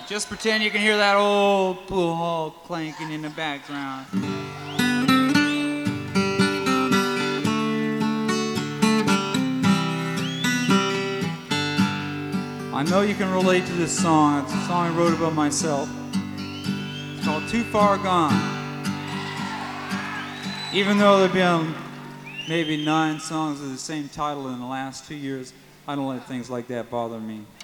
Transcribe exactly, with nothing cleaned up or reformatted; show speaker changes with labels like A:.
A: Just pretend you can hear that old pool hall clanking in the background. I know you can relate to this song. It's a song I wrote about myself. It's called Too Far Gone. Even though there have been maybe nine songs with the same title in the last two years, I don't let things like that bother me.